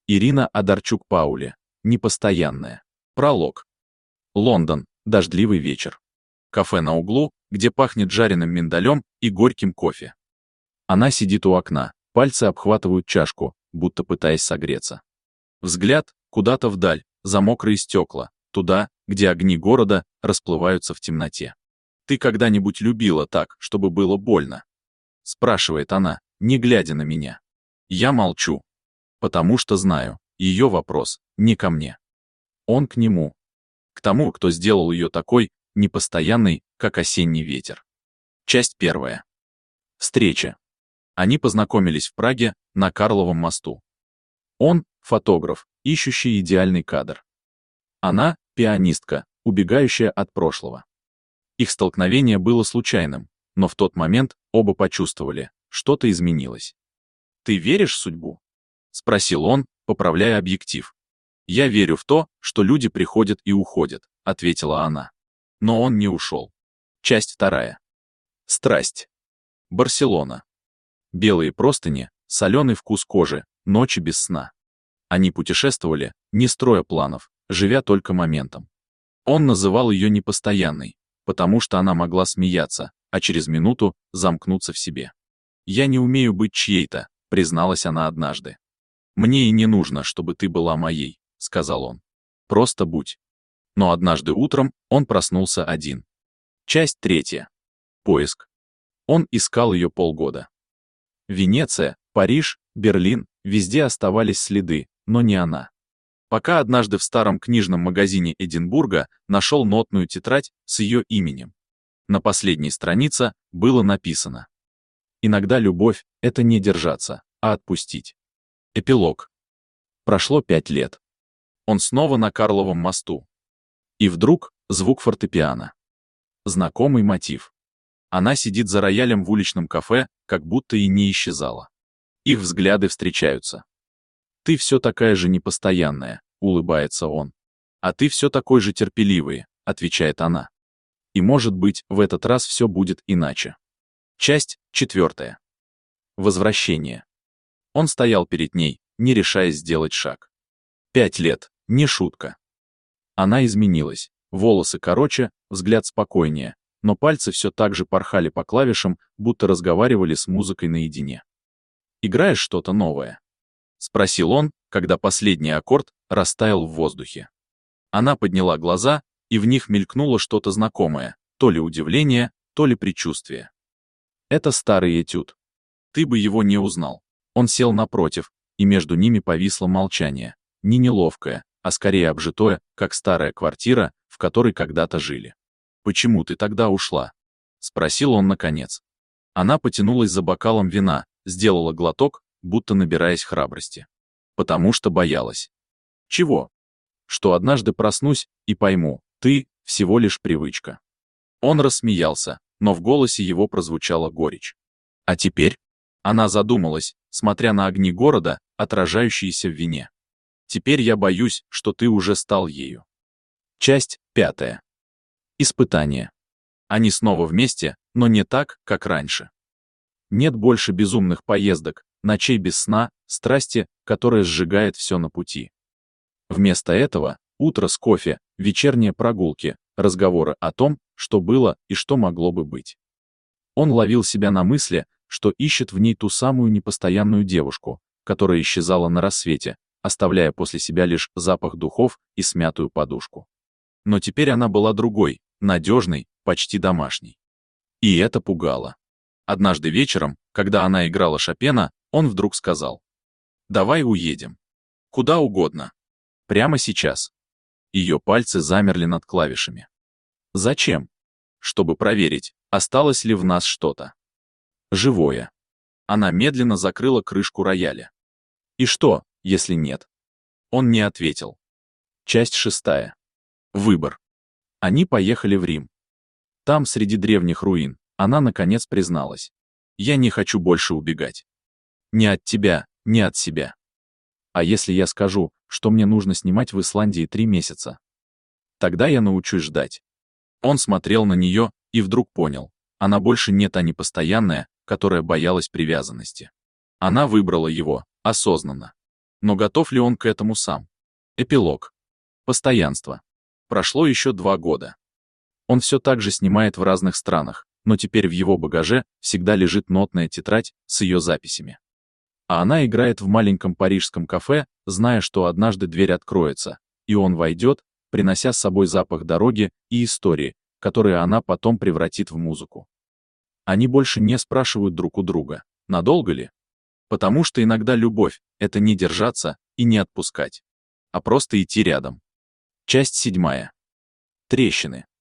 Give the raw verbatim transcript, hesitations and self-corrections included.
Ирина Одарчук-Пауле. Непостоянная. Пролог. Лондон. Дождливый вечер. Кафе на углу, где пахнет жареным миндалем и горьким кофе. Она сидит у окна, пальцы обхватывают чашку, будто пытаясь согреться. Взгляд куда-то вдаль, за мокрые стекла, туда, где огни города расплываются в темноте. «Ты когда-нибудь любила так, чтобы было больно?» Спрашивает она, не глядя на меня. Я молчу. Потому что знаю, ее вопрос не ко мне. Он к нему. К тому, кто сделал ее такой, непостоянной, как осенний ветер. Часть первая. Встреча. Они познакомились в Праге, на Карловом мосту. Он — фотограф, ищущий идеальный кадр. Она — пианистка, убегающая от прошлого. Их столкновение было случайным, но в тот момент оба почувствовали, что-то изменилось. «Ты веришь в судьбу?» — спросил он, поправляя объектив. «Я верю в то, что люди приходят и уходят», — ответила она. Но он не ушел. Часть вторая. Страсть. Барселона. Белые простыни, соленый вкус кожи, ночи без сна. Они путешествовали, не строя планов, живя только моментом. Он называл ее непостоянной, потому что она могла смеяться, а через минуту замкнуться в себе. «Я не умею быть чьей-то», — призналась она однажды. «Мне и не нужно, чтобы ты была моей», — сказал он. «Просто будь». Но однажды утром он проснулся один. Часть третья. Поиск. Он искал ее полгода. Венеция, Париж, Берлин, везде оставались следы, но не она. Пока однажды в старом книжном магазине Эдинбурга нашел нотную тетрадь с ее именем. На последней странице было написано: «Иногда любовь — это не держаться, а отпустить». Эпилог. Прошло пять лет. Он снова на Карловом мосту. И вдруг звук фортепиано. Знакомый мотив. Она сидит за роялем в уличном кафе, как будто и не исчезала. Их взгляды встречаются. «Ты все такая же непостоянная», — улыбается он. «А ты все такой же терпеливый», — отвечает она. И, может быть, в этот раз все будет иначе. Часть четвертая. Возвращение. Он стоял перед ней, не решаясь сделать шаг. Пять лет, не шутка. Она изменилась, волосы короче, взгляд спокойнее, но пальцы все так же порхали по клавишам, будто разговаривали с музыкой наедине. «Играешь что-то новое?» — спросил он, когда последний аккорд растаял в воздухе. Она подняла глаза, и в них мелькнуло что-то знакомое, то ли удивление, то ли предчувствие. Это старый этюд. Ты бы его не узнал. Он сел напротив, и между ними повисло молчание, не неловкое, а скорее обжитое, как старая квартира, в которой когда-то жили. «Почему ты тогда ушла?» — спросил он наконец. Она потянулась за бокалом вина, сделала глоток, будто набираясь храбрости. Потому что боялась. Чего? Что однажды проснусь и пойму, ты — всего лишь привычка. Он рассмеялся, но в голосе его прозвучала горечь. А теперь? Она задумалась, смотря на огни города, отражающиеся в вине. Теперь я боюсь, что ты уже стал ею. Часть пятая. Испытание. Они снова вместе, но не так, как раньше. Нет больше безумных поездок, ночей без сна, страсти, которая сжигает все на пути. Вместо этого утро с кофе, вечерние прогулки, разговоры о том, что было и что могло бы быть. Он ловил себя на мысли, что ищет в ней ту самую непостоянную девушку, которая исчезала на рассвете, оставляя после себя лишь запах духов и смятую подушку. Но теперь она была другой, надежной, почти домашней. И это пугало. Однажды вечером, когда она играла Шопена, он вдруг сказал: «Давай уедем. Куда угодно. Прямо сейчас». Ее пальцы замерли над клавишами. «Зачем?» «Чтобы проверить, осталось ли в нас что-то. Живое». Она медленно закрыла крышку рояля. «И что, если нет?» Он не ответил. Часть шестая. Выбор. Они поехали в Рим. Там, среди древних руин, она наконец призналась: «Я не хочу больше убегать. Не от тебя, не от себя. А если я скажу, что мне нужно снимать в Исландии три месяца? Тогда я научусь ждать». Он смотрел на нее и вдруг понял: она больше не та непостоянная, которая боялась привязанности. Она выбрала его, осознанно. Но готов ли он к этому сам? Эпилог. Постоянство. Прошло еще два года. Он все так же снимает в разных странах, но теперь в его багаже всегда лежит нотная тетрадь с ее записями. А она играет в маленьком парижском кафе, зная, что однажды дверь откроется, и он войдет, принося с собой запах дороги и истории, которые она потом превратит в музыку. Они больше не спрашивают друг у друга, надолго ли? Потому что иногда любовь — это не держаться и не отпускать, а просто идти рядом. Часть седьмая. Трещины.